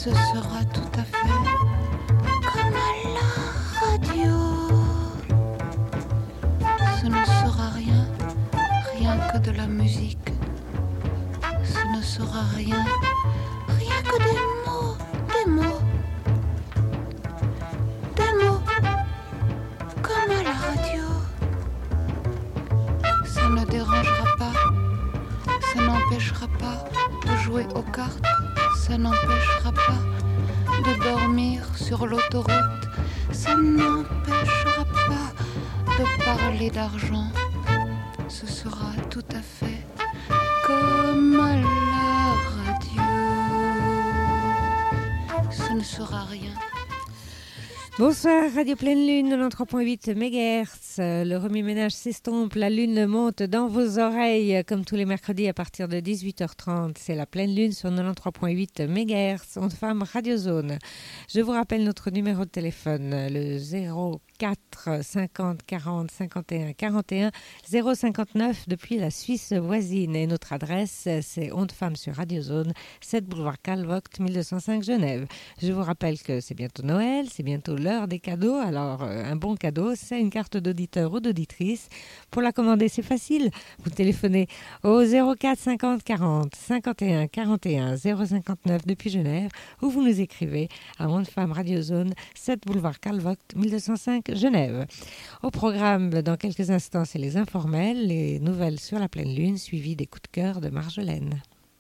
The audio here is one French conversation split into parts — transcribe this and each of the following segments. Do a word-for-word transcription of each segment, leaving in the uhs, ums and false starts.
ce sera tout à fait comme à la radio. Ce ne sera rien, rien que de la musique. Ce ne sera rien, rien que des mots, des mots, des mots, comme à la radio. Ça ne dérangera pas, ça n'empêchera pas de jouer aux cartes, ça n'empêchera pas de dormir sur l'autoroute, ça n'empêchera pas de parler d'argent. Ce sera tout à fait comme à la radio. Ce ne sera rien. Bonsoir, Radio Pleine Lune, quatre-vingt-treize virgule huit mégahertz. Le remue-ménage s'estompe, la lune monte dans vos oreilles, comme tous les mercredis à partir de dix-huit heures trente. C'est la Pleine Lune sur quatre-vingt-treize virgule huit mégahertz, onde femme Radio Zone. Je vous rappelle notre numéro de téléphone, le zéro quatre cinquante quarante cinquante et un quarante et un, zéro cinquante-neuf depuis la Suisse voisine. Et notre adresse, c'est Onde Femme sur Radio Zone, sept boulevard Karl Vogt, mille deux cent cinq Genève. Je vous rappelle que c'est bientôt Noël, c'est bientôt l'heure des cadeaux. Alors, euh, un bon cadeau, c'est une carte d'auditeur ou d'auditrice. Pour la commander, c'est facile. Vous téléphonez au zéro quatre cinquante quarante cinquante et un quarante et un, zéro cinquante-neuf depuis Genève, ou vous nous écrivez à Onde Femme Radio Zone, sept boulevard Karl Vogt, mille deux cent cinq Genève. Au programme, dans quelques instants, c'est les informels, les nouvelles sur la pleine lune, suivies des coups de cœur de Marjolaine.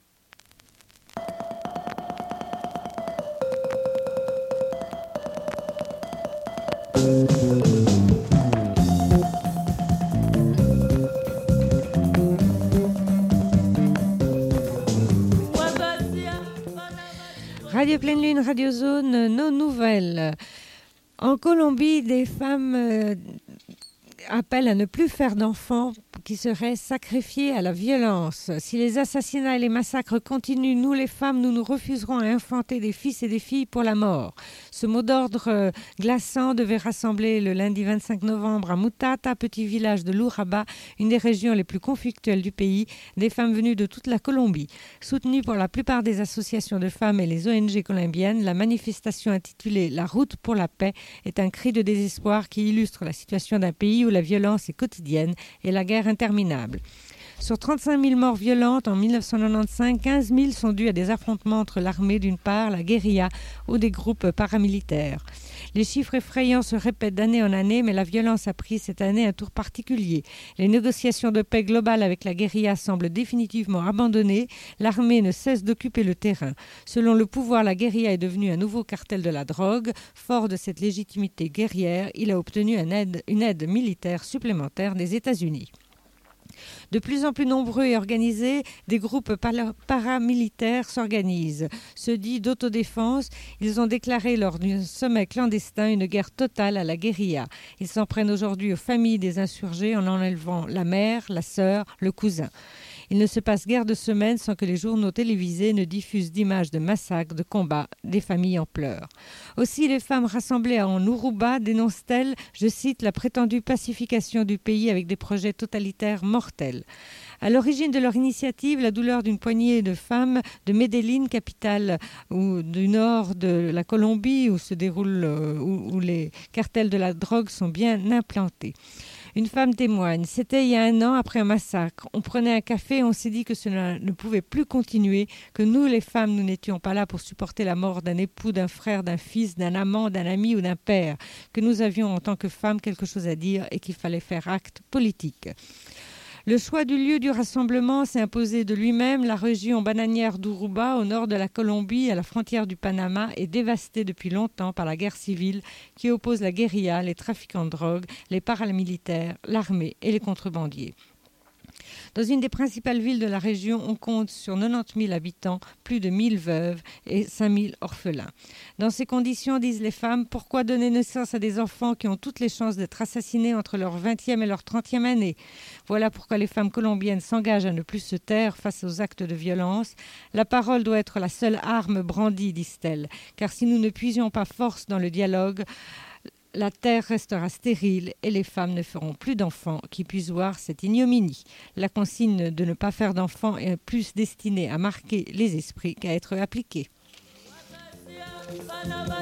Radio Pleine Lune, Radio Zone, nos nouvelles. En Colombie, des femmes euh, appellent à ne plus faire d'enfants qui seraient sacrifiés à la violence. Si les assassinats et les massacres continuent, nous les femmes, nous nous refuserons à enfanter des fils et des filles pour la mort. Ce mot d'ordre euh, glaçant devait rassembler le lundi vingt-cinq novembre à Mutata, petit village de l'Urabá, une des régions les plus conflictuelles du pays, des femmes venues de toute la Colombie. Soutenues pour la plupart des associations de femmes et les O N G colombiennes, la manifestation intitulée « La route pour la paix » est un cri de désespoir qui illustre la situation d'un pays où la violence est quotidienne et la guerre interminable. Sur trente-cinq mille morts violentes en dix-neuf cent quatre-vingt-quinze, quinze mille sont dus à des affrontements entre l'armée d'une part, la guérilla ou des groupes paramilitaires. Les chiffres effrayants se répètent d'année en année, mais la violence a pris cette année un tour particulier. Les négociations de paix globales avec la guérilla semblent définitivement abandonnées. L'armée ne cesse d'occuper le terrain. Selon le pouvoir, la guérilla est devenue un nouveau cartel de la drogue. Fort de cette légitimité guerrière, il a obtenu une aide, une aide militaire supplémentaire des États-Unis. De plus en plus nombreux et organisés, des groupes paramilitaires s'organisent. Ceux dits d'autodéfense, ils ont déclaré lors d'un sommet clandestin une guerre totale à la guérilla. Ils s'en prennent aujourd'hui aux familles des insurgés en enlevant la mère, la sœur, le cousin. Il ne se passe guère de semaines sans que les journaux télévisés ne diffusent d'images de massacres, de combats, des familles en pleurs. Aussi, les femmes rassemblées en Urubá dénoncent-elles, je cite, la prétendue pacification du pays avec des projets totalitaires mortels. À l'origine de leur initiative, la douleur d'une poignée de femmes de Medellín, capitale ou du nord de la Colombie, où se déroulent, où, où les cartels de la drogue sont bien implantés. Une femme témoigne. C'était il y a un an après un massacre. On prenait un café et on s'est dit que cela ne pouvait plus continuer, que nous, les femmes, nous n'étions pas là pour supporter la mort d'un époux, d'un frère, d'un fils, d'un amant, d'un ami ou d'un père, que nous avions en tant que femmes quelque chose à dire et qu'il fallait faire acte politique. Le choix du lieu du rassemblement s'est imposé de lui-même. La région bananière d'Urubá, au nord de la Colombie, à la frontière du Panama, est dévastée depuis longtemps par la guerre civile qui oppose la guérilla, les trafiquants de drogue, les paramilitaires, l'armée et les contrebandiers. Dans une des principales villes de la région, on compte sur quatre-vingt-dix mille habitants, plus de mille veuves et cinq mille orphelins. Dans ces conditions, disent les femmes, pourquoi donner naissance à des enfants qui ont toutes les chances d'être assassinés entre leur vingtième et leur trentième année ? Voilà pourquoi les femmes colombiennes s'engagent à ne plus se taire face aux actes de violence. La parole doit être la seule arme brandie, disent-elles, car si nous ne puisions pas force dans le dialogue, la terre restera stérile et les femmes ne feront plus d'enfants qui puissent voir cette ignominie. La consigne de ne pas faire d'enfants est plus destinée à marquer les esprits qu'à être appliquée.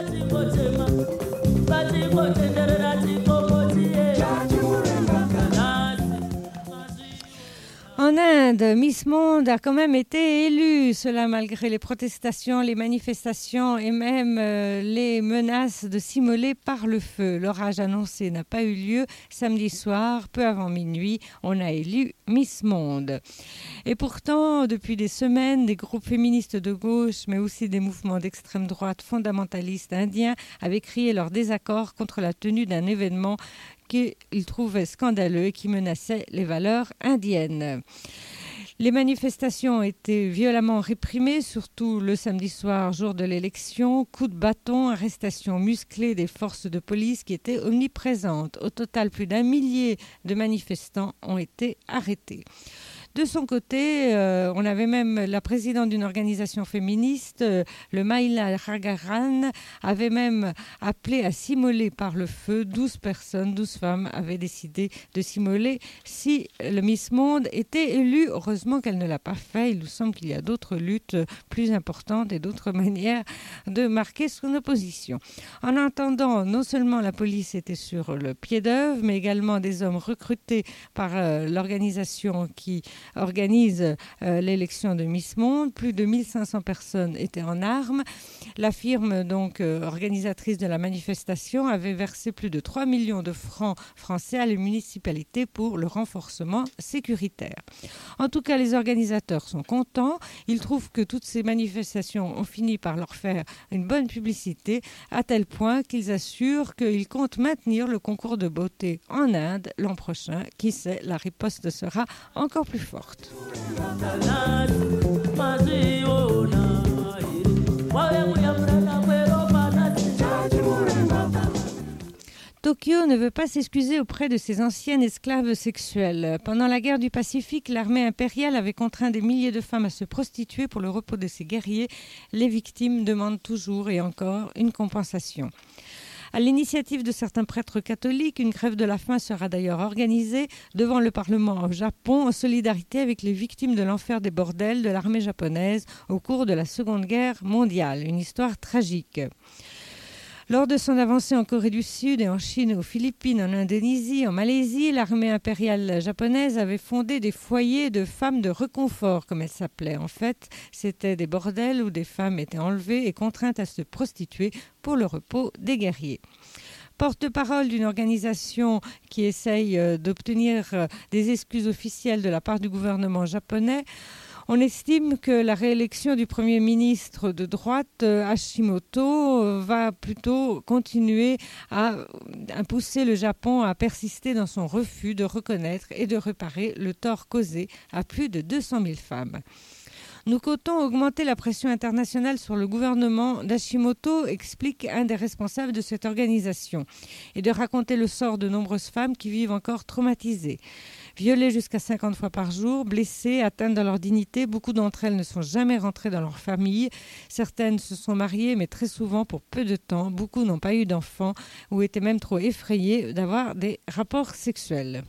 En Inde, Miss Monde a quand même été élue, cela malgré les protestations, les manifestations et même euh, les menaces de s'immoler par le feu. L'orage annoncé n'a pas eu lieu. Samedi soir, peu avant minuit, on a élu Miss Monde. Et pourtant, depuis des semaines, des groupes féministes de gauche, mais aussi des mouvements d'extrême droite fondamentalistes indiens avaient crié leur désaccord contre la tenue d'un événement qu'ils trouvaient scandaleux et qui menaçait les valeurs indiennes. Les manifestations ont été violemment réprimées, surtout le samedi soir, jour de l'élection. Coups de bâton, arrestations musclées des forces de police qui étaient omniprésentes. Au total, plus d'un millier de manifestants ont été arrêtés. De son côté, euh, on avait même la présidente d'une organisation féministe, euh, le Mahila Ragaran, avait même appelé à s'immoler par le feu. douze personnes, douze femmes avaient décidé de s'immoler si le Miss Monde était élue. Heureusement qu'elle ne l'a pas fait. Il nous semble qu'il y a d'autres luttes plus importantes et d'autres manières de marquer son opposition. En attendant, non seulement la police était sur le pied d'œuvre, mais également des hommes recrutés par euh, l'organisation qui organise euh, l'élection de Miss Monde. Plus de mille cinq cents personnes étaient en armes. La firme donc euh, organisatrice de la manifestation avait versé plus de trois millions de francs français à la municipalité pour le renforcement sécuritaire. En tout cas, les organisateurs sont contents. Ils trouvent que toutes ces manifestations ont fini par leur faire une bonne publicité, à tel point qu'ils assurent qu'ils comptent maintenir le concours de beauté en Inde l'an prochain. Qui sait, la riposte sera encore plus forte. Tokyo ne veut pas s'excuser auprès de ses anciennes esclaves sexuelles. Pendant la guerre du Pacifique, l'armée impériale avait contraint des milliers de femmes à se prostituer pour le repos de ses guerriers. Les victimes demandent toujours et encore une compensation. À l'initiative de certains prêtres catholiques, une grève de la faim sera d'ailleurs organisée devant le Parlement au Japon en solidarité avec les victimes de l'enfer des bordels de l'armée japonaise au cours de la Seconde Guerre mondiale. Une histoire tragique. Lors de son avancée en Corée du Sud et en Chine, aux Philippines, en Indonésie, en Malaisie, l'armée impériale japonaise avait fondé des foyers de femmes de reconfort, comme elles s'appelaient. En fait, c'était des bordels où des femmes étaient enlevées et contraintes à se prostituer pour le repos des guerriers. Porte-parole d'une organisation qui essaye d'obtenir des excuses officielles de la part du gouvernement japonais, on estime que la réélection du Premier ministre de droite, Hashimoto, va plutôt continuer à, à pousser le Japon à persister dans son refus de reconnaître et de réparer le tort causé à plus de deux cent mille femmes. Nous comptons augmenter la pression internationale sur le gouvernement d'Hashimoto, explique un des responsables de cette organisation, et de raconter le sort de nombreuses femmes qui vivent encore traumatisées. Violées jusqu'à cinquante fois par jour, blessées, atteintes dans leur dignité, beaucoup d'entre elles ne sont jamais rentrées dans leur famille. Certaines se sont mariées, mais très souvent pour peu de temps. Beaucoup n'ont pas eu d'enfants ou étaient même trop effrayées d'avoir des rapports sexuels.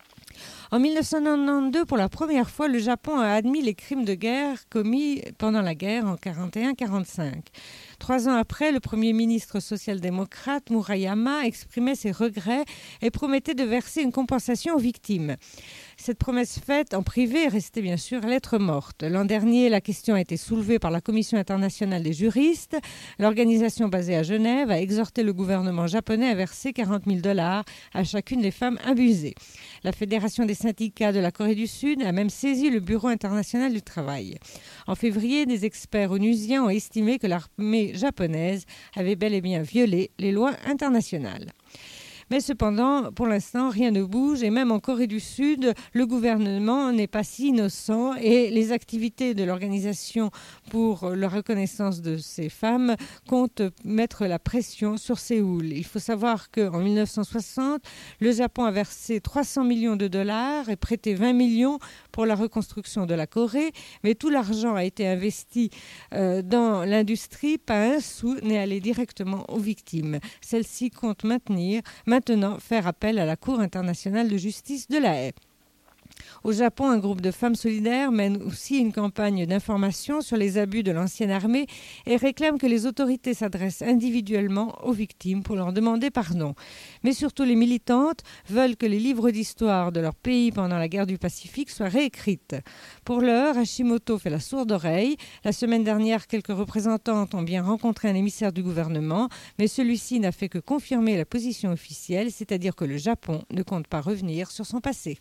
En mille neuf cent quatre-vingt-douze, pour la première fois, le Japon a admis les crimes de guerre commis pendant la guerre en quarante et un quarante-cinq. Trois ans après, le Premier ministre social-démocrate Murayama exprimait ses regrets et promettait de verser une compensation aux victimes. Cette promesse faite en privé est restée bien sûr lettre morte. L'an dernier, la question a été soulevée par la Commission internationale des juristes. L'organisation basée à Genève a exhorté le gouvernement japonais à verser quarante mille dollars à chacune des femmes abusées. La Fédération des syndicats de la Corée du Sud a même saisi le Bureau international du travail. En février, des experts onusiens ont estimé que l'armée japonaise avait bel et bien violé les lois internationales. Mais cependant, pour l'instant, rien ne bouge et même en Corée du Sud, le gouvernement n'est pas si innocent et les activités de l'organisation pour la reconnaissance de ces femmes comptent mettre la pression sur Séoul. Il faut savoir qu'en mille neuf cent soixante, le Japon a versé trois cents millions de dollars et prêté vingt millions pour la reconstruction de la Corée, mais tout l'argent a été investi euh, dans l'industrie, pas un sou n'est allé directement aux victimes. Celles-ci comptent maintenir Maintenant, faire appel à la Cour internationale de justice de La Haye. Au Japon, un groupe de femmes solidaires mène aussi une campagne d'information sur les abus de l'ancienne armée et réclame que les autorités s'adressent individuellement aux victimes pour leur demander pardon. Mais surtout, les militantes veulent que les livres d'histoire de leur pays pendant la guerre du Pacifique soient réécrites. Pour l'heure, Hashimoto fait la sourde oreille. La semaine dernière, quelques représentantes ont bien rencontré un émissaire du gouvernement, mais celui-ci n'a fait que confirmer la position officielle, c'est-à-dire que le Japon ne compte pas revenir sur son passé.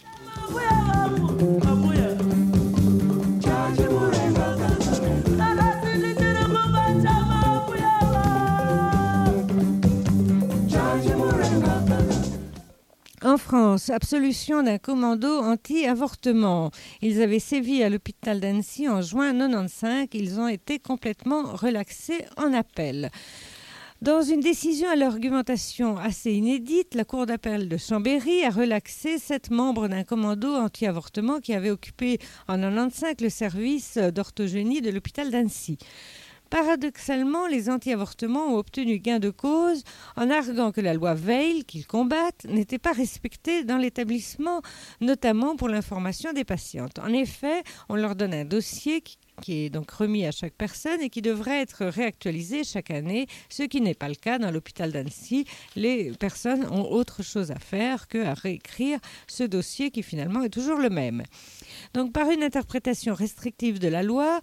En France, absolution d'un commando anti-avortement. Ils avaient sévi à l'hôpital d'Annecy en juin mille neuf cent quatre-vingt-quinze. Ils ont été complètement relaxés en appel. Dans une décision à l'argumentation assez inédite, la Cour d'appel de Chambéry a relaxé sept membres d'un commando anti-avortement qui avait occupé en mille neuf cent quatre-vingt-quinze le service d'orthogénie de l'hôpital d'Annecy. Paradoxalement, les anti-avortements ont obtenu gain de cause en arguant que la loi Veil, qu'ils combattent, n'était pas respectée dans l'établissement, notamment pour l'information des patientes. En effet, on leur donne un dossier qui qui est donc remis à chaque personne et qui devrait être réactualisé chaque année, ce qui n'est pas le cas dans l'hôpital d'Annecy. Les personnes ont autre chose à faire qu'à réécrire ce dossier qui finalement est toujours le même. Donc par une interprétation restrictive de la loi,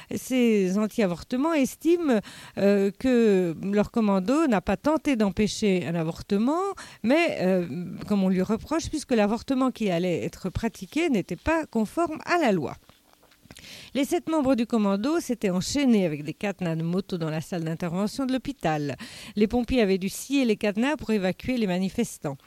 ces anti-avortements estiment euh, que leur commando n'a pas tenté d'empêcher un avortement, mais euh, comme on lui reproche, puisque l'avortement qui allait être pratiqué n'était pas conforme à la loi. Les sept membres du commando s'étaient enchaînés avec des cadenas de moto dans la salle d'intervention de l'hôpital. Les pompiers avaient dû scier les cadenas pour évacuer les manifestants.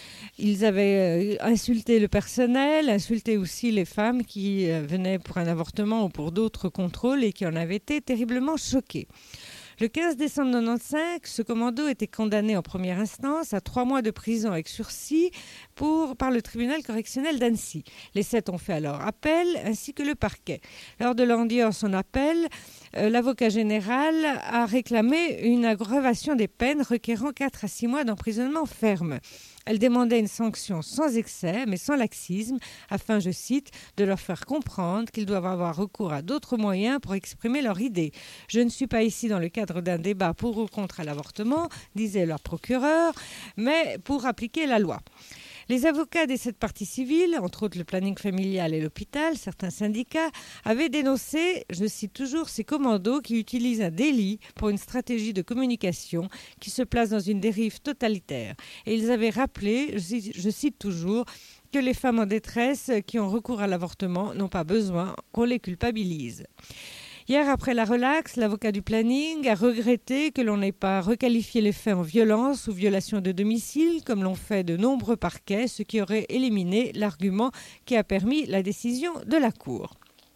Ils avaient insulté le personnel, insulté aussi les femmes qui venaient pour un avortement ou pour d'autres contrôles et qui en avaient été terriblement choquées. Le quinze décembre mille neuf cent quatre-vingt-quinze, ce commando était condamné en première instance à trois mois de prison avec sursis pour, par le tribunal correctionnel d'Annecy. Les sept ont fait alors appel, ainsi que le parquet. Lors de l'audience en appel, euh, l'avocat général a réclamé une aggravation des peines requérant quatre à six mois d'emprisonnement ferme. Elle demandait une sanction sans excès, mais sans laxisme, afin, je cite, de leur faire comprendre qu'ils doivent avoir recours à d'autres moyens pour exprimer leur idée. Je ne suis pas ici dans le cadre d'un débat pour ou contre l'avortement, disait leur procureur, mais pour appliquer la loi. Les avocats des sept parties civiles, entre autres le planning familial et l'hôpital, certains syndicats, avaient dénoncé, je cite toujours, ces commandos qui utilisent un délit pour une stratégie de communication qui se place dans une dérive totalitaire. Et ils avaient rappelé, je cite toujours, que les femmes en détresse qui ont recours à l'avortement n'ont pas besoin qu'on les culpabilise. Hier, après la relaxe, l'avocat du planning a regretté que l'on n'ait pas requalifié les faits en violence ou violation de domicile, comme l'ont fait de nombreux parquets, ce qui aurait éliminé l'argument qui a permis la décision de la Cour.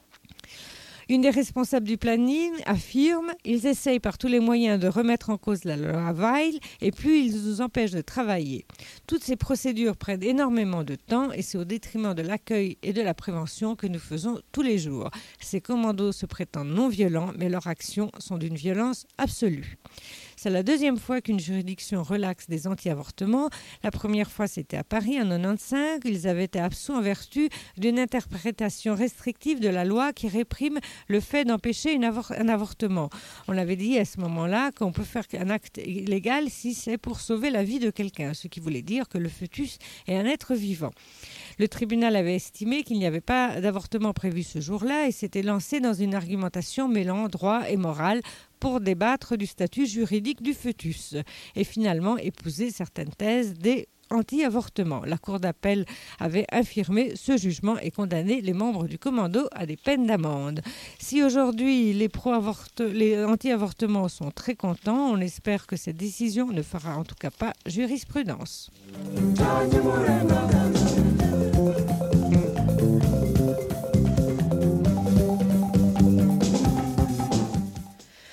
Une des responsables du planning affirme « Ils essayent par tous les moyens de remettre en cause la loi Veil et plus ils nous empêchent de travailler. Toutes ces procédures prennent énormément de temps et c'est au détriment de l'accueil et de la prévention que nous faisons tous les jours. Ces commandos se prétendent non violents, mais leurs actions sont d'une violence absolue. » C'est la deuxième fois qu'une juridiction relaxe des anti-avortements. La première fois, c'était à Paris en mille neuf cent quatre-vingt-quinze. Ils avaient été absous en vertu d'une interprétation restrictive de la loi qui réprime le fait d'empêcher une avor- un avortement. On avait dit à ce moment-là qu'on peut faire un acte illégal si c'est pour sauver la vie de quelqu'un, ce qui voulait dire que le fœtus est un être vivant. Le tribunal avait estimé qu'il n'y avait pas d'avortement prévu ce jour-là et s'était lancé dans une argumentation mêlant droit et morale pour débattre du statut juridique du fœtus et finalement épouser certaines thèses des anti-avortements. La Cour d'appel avait infirmé ce jugement et condamné les membres du commando à des peines d'amende. Si aujourd'hui les, pro-avort- les anti-avortements sont très contents, on espère que cette décision ne fera en tout cas pas jurisprudence.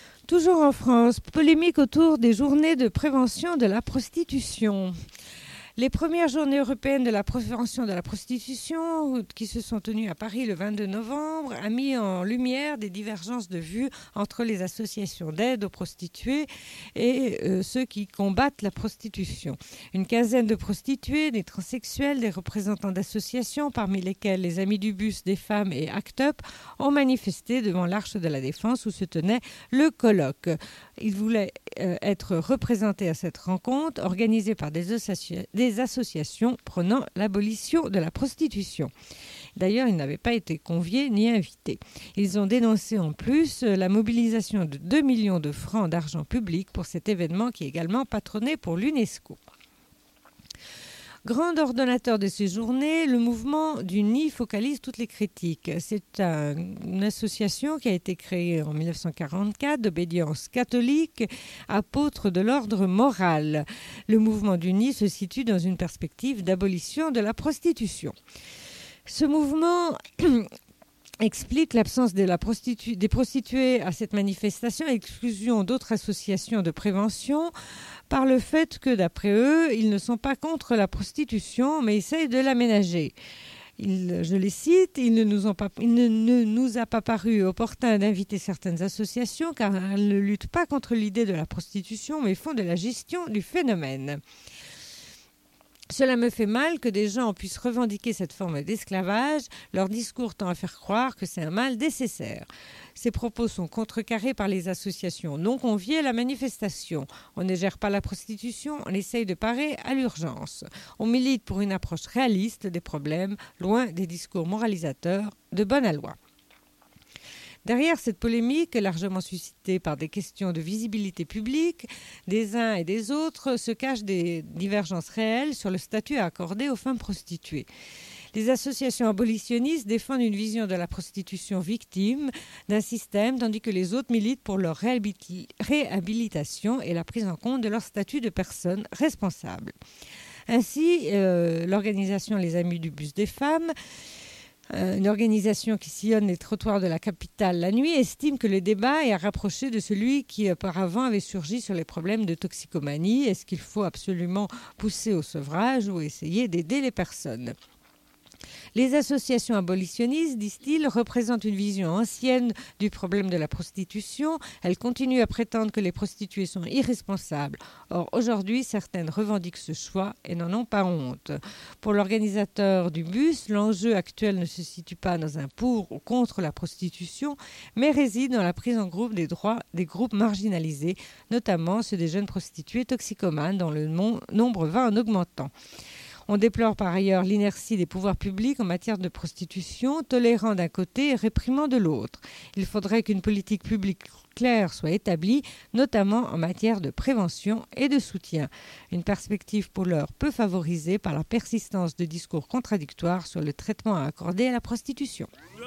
Toujours en France, polémique autour des journées de prévention de la prostitution. Les premières journées européennes de la prévention de la prostitution, qui se sont tenues à Paris le vingt-deux novembre, a mis en lumière des divergences de vues entre les associations d'aide aux prostituées et euh, ceux qui combattent la prostitution. Une quinzaine de prostituées, des transsexuels, des représentants d'associations, parmi lesquels les Amis du Bus des femmes et ACT UP, ont manifesté devant l'Arche de la Défense où se tenait le colloque. Ils voulaient euh, être représentés à cette rencontre organisée par des, associa- des associations prônant l'abolition de la prostitution. D'ailleurs, ils n'avaient pas été conviés ni invités. Ils ont dénoncé en plus la mobilisation de deux millions de francs d'argent public pour cet événement qui est également patronné pour l'UNESCO. Grand ordonnateur de ces journées, le mouvement du Nid focalise toutes les critiques. C'est un, une association qui a été créée en dix-neuf cent quarante-quatre d'obédience catholique, apôtre de l'ordre moral. Le mouvement du Nid se situe dans une perspective d'abolition de la prostitution. Ce mouvement explique l'absence de la prostitu- des prostituées à cette manifestation et l'exclusion d'autres associations de prévention par le fait que, d'après eux, ils ne sont pas contre la prostitution, mais essayent de l'aménager. Il, je les cite, il ne, nous ont pas, il ne, ne nous a pas paru opportun d'inviter certaines associations car elles ne luttent pas contre l'idée de la prostitution, mais font de la gestion du phénomène. Cela me fait mal que des gens puissent revendiquer cette forme d'esclavage. Leur discours tend à faire croire que c'est un mal nécessaire. Ces propos sont contrecarrés par les associations non conviées à la manifestation. On ne gère pas la prostitution, on essaye de parer à l'urgence. On milite pour une approche réaliste des problèmes, loin des discours moralisateurs de bonne aloi. Derrière cette polémique, largement suscitée par des questions de visibilité publique des uns et des autres, se cachent des divergences réelles sur le statut à accorder aux femmes prostituées. Les associations abolitionnistes défendent une vision de la prostitution victime d'un système, tandis que les autres militent pour leur réhabilitation et la prise en compte de leur statut de personnes responsables. Ainsi, euh, l'organisation Les Amis du Bus des femmes, une organisation qui sillonne les trottoirs de la capitale la nuit, estime que le débat est à rapprocher de celui qui auparavant avait surgi sur les problèmes de toxicomanie. Est-ce qu'il faut absolument pousser au sevrage ou essayer d'aider les personnes ? Les associations abolitionnistes, disent-ils, représentent une vision ancienne du problème de la prostitution. Elles continuent à prétendre que les prostituées sont irresponsables. Or, aujourd'hui, certaines revendiquent ce choix et n'en ont pas honte. Pour l'organisateur du bus, l'enjeu actuel ne se situe pas dans un pour ou contre la prostitution, mais réside dans la prise en groupe des droits des groupes marginalisés, notamment ceux des jeunes prostituées toxicomanes, dont le nom- nombre va en augmentant. On déplore par ailleurs l'inertie des pouvoirs publics en matière de prostitution, tolérant d'un côté et réprimant de l'autre. Il faudrait qu'une politique publique claire soit établie, notamment en matière de prévention et de soutien. Une perspective pour l'heure peu favorisée par la persistance de discours contradictoires sur le traitement à accorder à la prostitution.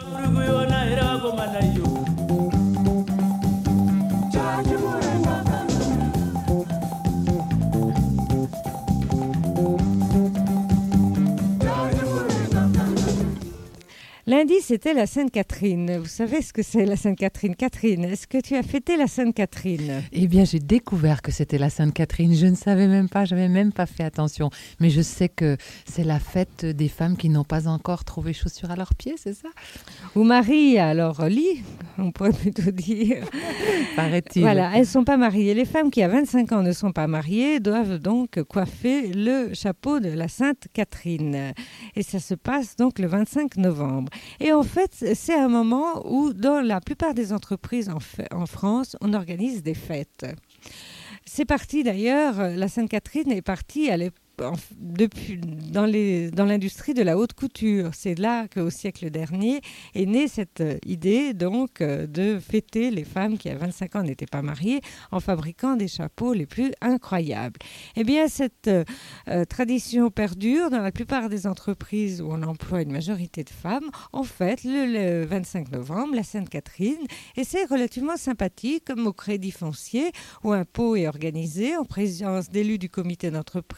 Lundi, c'était la Sainte-Catherine. Vous savez ce que c'est la Sainte-Catherine ? Catherine, est-ce que tu as fêté la Sainte-Catherine ? Eh bien, j'ai découvert que c'était la Sainte-Catherine. Je ne savais même pas, je n'avais même pas fait attention. Mais je sais que c'est la fête des femmes qui n'ont pas encore trouvé chaussures à leurs pieds, c'est ça ? Ou Marie, alors lit, on pourrait plutôt dire. Paraît-il. Voilà, elles ne sont pas mariées. Les femmes qui, à vingt-cinq ans, ne sont pas mariées doivent donc coiffer le chapeau de la Sainte-Catherine. Et ça se passe donc le vingt-cinq novembre. Et en fait, c'est un moment où, dans la plupart des entreprises en, fait, en France, on organise des fêtes. C'est parti d'ailleurs, la Sainte-Catherine est partie à l'époque. Depuis, dans, les, dans l'industrie de la haute couture. C'est là qu'au siècle dernier est née cette idée donc de fêter les femmes qui à vingt-cinq ans n'étaient pas mariées en fabriquant des chapeaux les plus incroyables. Eh bien, cette euh, tradition perdure dans la plupart des entreprises où on emploie une majorité de femmes. En fait, le, le vingt-cinq novembre, la Sainte-Catherine, et c'est relativement sympathique comme au Crédit Foncier où un pot est organisé en présence d'élus du comité d'entreprise,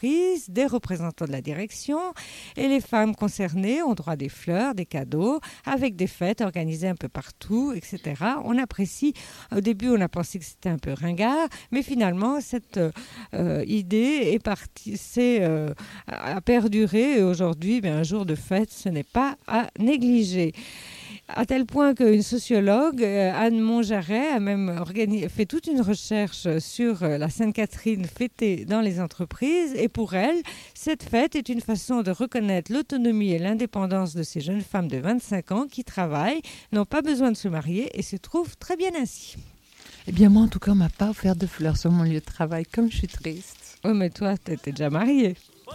service, des représentants de la direction et les femmes concernées ont droit à des fleurs, des cadeaux, avec des fêtes organisées un peu partout, et cetera. On apprécie. Au début, on a pensé que c'était un peu ringard, mais finalement, cette euh, idée est partie, c'est, euh, a perduré et aujourd'hui, bien, un jour de fête, ce n'est pas à négliger. À tel point qu'une sociologue, Anne Montjarret, a même organi- fait toute une recherche sur la Sainte-Catherine fêtée dans les entreprises. Et pour elle, cette fête est une façon de reconnaître l'autonomie et l'indépendance de ces jeunes femmes de vingt-cinq ans qui travaillent, n'ont pas besoin de se marier et se trouvent très bien ainsi. Eh bien, moi, en tout cas, on m'a pas offert de fleurs sur mon lieu de travail, comme je suis triste. Oh, mais toi, t'étais déjà mariée.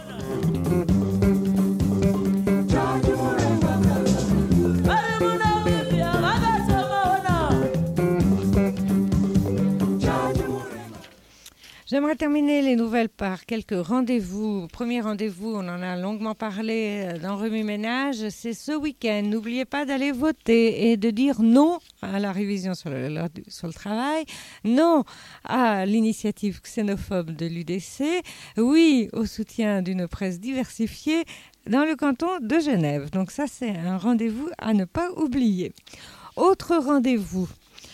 J'aimerais terminer les nouvelles par quelques rendez-vous. Premier rendez-vous, on en a longuement parlé dans Remue Ménage, c'est ce week-end. N'oubliez pas d'aller voter et de dire non à la révision sur le, sur le travail, non à l'initiative xénophobe de l'U D C, oui au soutien d'une presse diversifiée dans le canton de Genève. Donc ça, c'est un rendez-vous à ne pas oublier. Autre rendez-vous.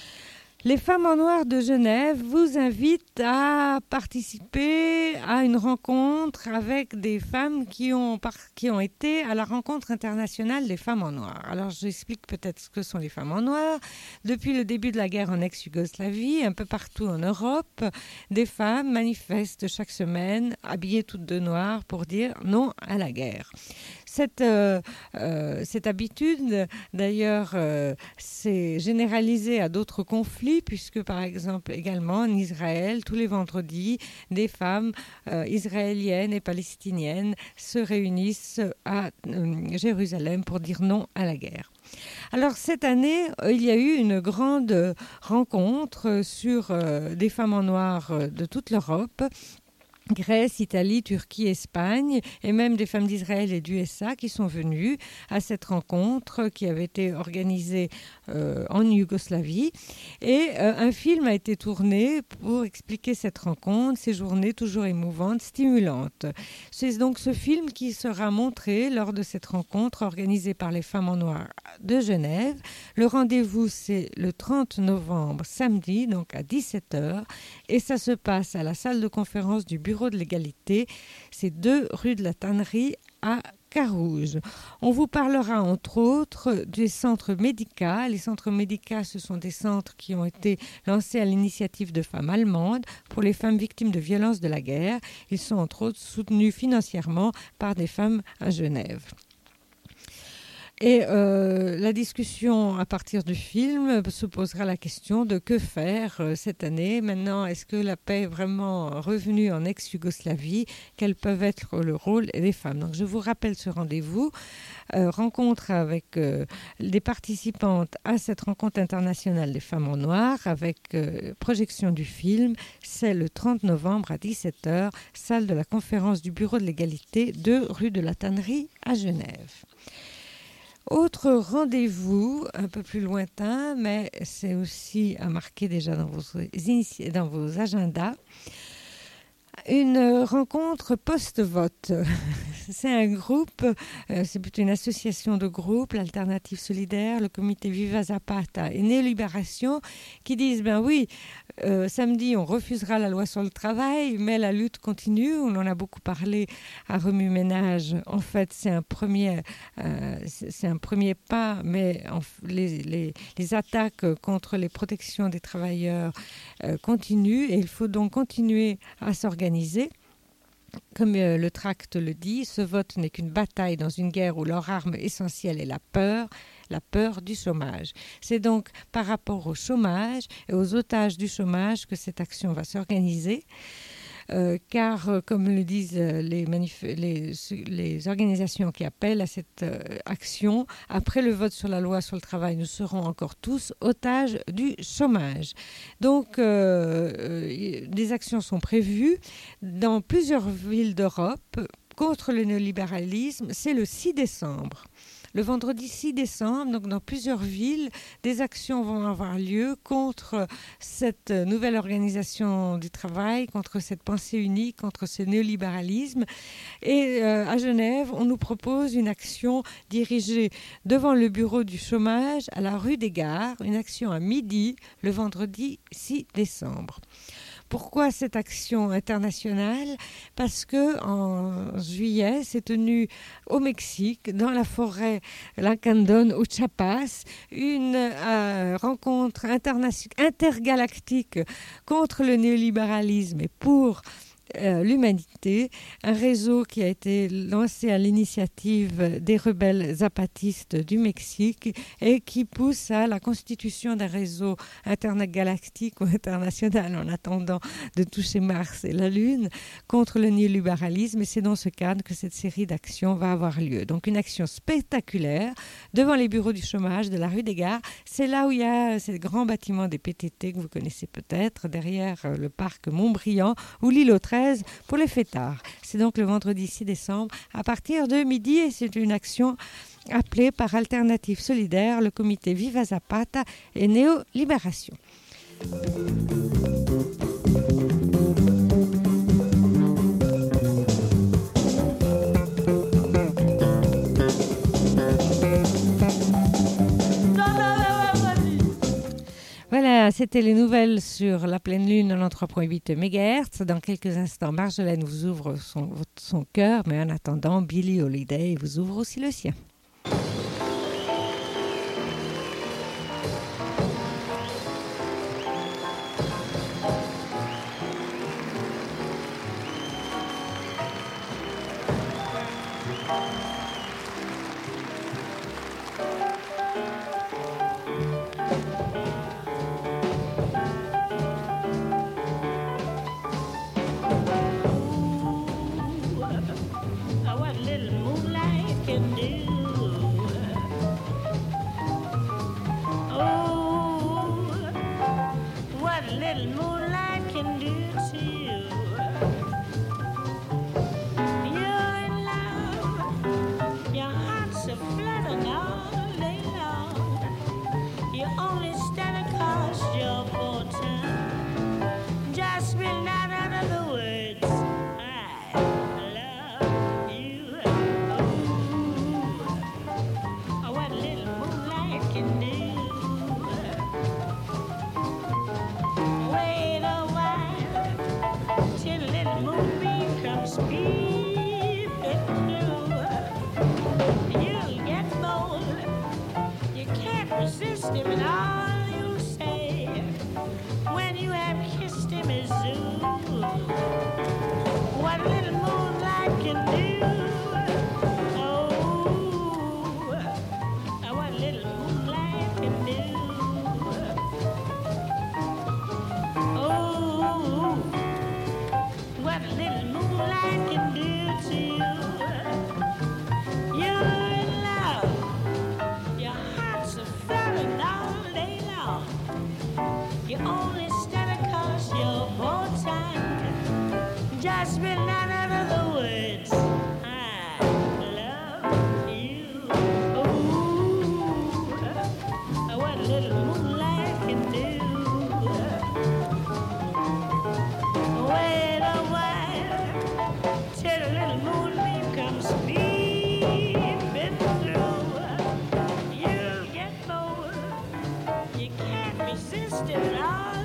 Les Femmes en Noir de Genève vous invitent à participer à une rencontre avec des femmes qui ont, par, qui ont été à la rencontre internationale des femmes en noir. Alors, j'explique peut-être ce que sont les femmes en noir. Depuis le début de la guerre en ex-Yougoslavie, un peu partout en Europe, des femmes manifestent chaque semaine, habillées toutes de noir, pour dire non à la guerre. Cette, euh, euh, cette habitude, d'ailleurs, euh, s'est généralisée à d'autres conflits, puisque, par exemple, également en Israël, tous les vendredis, des femmes euh, israéliennes et palestiniennes se réunissent à euh, Jérusalem pour dire non à la guerre. Alors, cette année, il y a eu une grande rencontre sur euh, des femmes en noir de toute l'Europe. Grèce, Italie, Turquie, Espagne et même des femmes d'Israël et d'U S A qui sont venues à cette rencontre qui avait été organisée euh, en Yougoslavie. Et euh, un film a été tourné pour expliquer cette rencontre, ces journées toujours émouvantes, stimulantes. C'est donc ce film qui sera montré lors de cette rencontre organisée par les Femmes en Noir de Genève. Le rendez-vous, c'est le trente novembre, samedi, donc à dix-sept heures. Et ça se passe à la salle de conférence du Bureau de l'égalité, c'est deux rue de la Tannerie à Carouge. On vous parlera entre autres des centres médicaux. Les centres médicaux, ce sont des centres qui ont été lancés à l'initiative de femmes allemandes pour les femmes victimes de violences de la guerre. Ils sont entre autres soutenus financièrement par des femmes à Genève. Et euh, la discussion à partir du film se posera la question de que faire euh, cette année. Maintenant, est-ce que la paix est vraiment revenue en ex-Yougoslavie? Quels peuvent être le rôle des femmes? Donc, je vous rappelle ce rendez-vous. Euh, rencontre avec euh, des participantes à cette rencontre internationale des femmes en noir avec euh, projection du film. C'est le trente novembre à dix-sept heures, salle de la conférence du Bureau de l'égalité, deux rue de la Tannerie à Genève. Autre rendez-vous un peu plus lointain, mais c'est aussi à marquer déjà dans vos, dans vos agendas, une rencontre post-vote. C'est un groupe, euh, c'est plutôt une association de groupes, l'Alternative Solidaire, le comité Viva Zapata et Néolibération, qui disent, ben oui, euh, samedi on refusera la loi sur le travail, mais la lutte continue. On en a beaucoup parlé à Remue Ménage. En fait, c'est un premier, euh, c'est un premier pas, mais en, les, les, les attaques contre les protections des travailleurs euh, continuent et il faut donc continuer à s'organiser. Comme euh, le tract le dit, ce vote n'est qu'une bataille dans une guerre où leur arme essentielle est la peur, la peur du chômage. C'est donc par rapport au chômage et aux otages du chômage que cette action va s'organiser. Euh, car, euh, comme le disent euh, les, manif- les, les organisations qui appellent à cette euh, action, après le vote sur la loi sur le travail, nous serons encore tous otages du chômage. Donc, euh, euh, des actions sont prévues dans plusieurs villes d'Europe contre le néolibéralisme. C'est le six décembre. le vendredi six décembre, donc dans plusieurs villes, des actions vont avoir lieu contre cette nouvelle organisation du travail, contre cette pensée unique, contre ce néolibéralisme. Et euh, à Genève, on nous propose une action dirigée devant le bureau du chômage à la rue des Gares, une action à midi, le vendredi six décembre. Pourquoi cette action internationale ? Parce que en juillet s'est tenue au Mexique, dans la forêt Lacandon au Chiapas, une euh, rencontre internation- intergalactique contre le néolibéralisme et pour Euh, l'humanité, un réseau qui a été lancé à l'initiative des rebelles zapatistes du Mexique et qui pousse à la constitution d'un réseau intergalactique ou international en attendant de toucher Mars et la Lune contre le néolibéralisme. Et c'est dans ce cadre que cette série d'actions va avoir lieu. Donc une action spectaculaire devant les bureaux du chômage de la rue des Gares. C'est là où il y a ces grands bâtiments des P T T que vous connaissez peut-être, derrière le parc Montbriand ou l'île aux treize pour les fêtards. C'est donc le vendredi six décembre à partir de midi et c'est une action appelée par Alternative Solidaire, le comité Viva Zapata et Néo-Libération. Voilà, c'était les nouvelles sur la pleine lune quatre-vingt-treize virgule huit mégahertz. Dans quelques instants, Marjolaine vous ouvre son, son cœur, mais en attendant, Billie Holiday vous ouvre aussi le sien.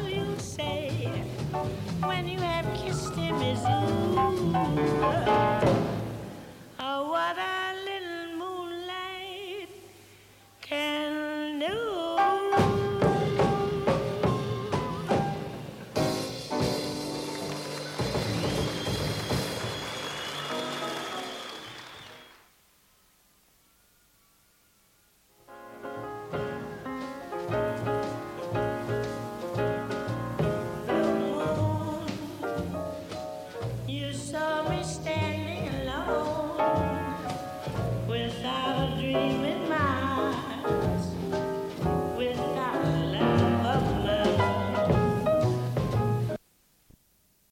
When you have kissed him, is ooh.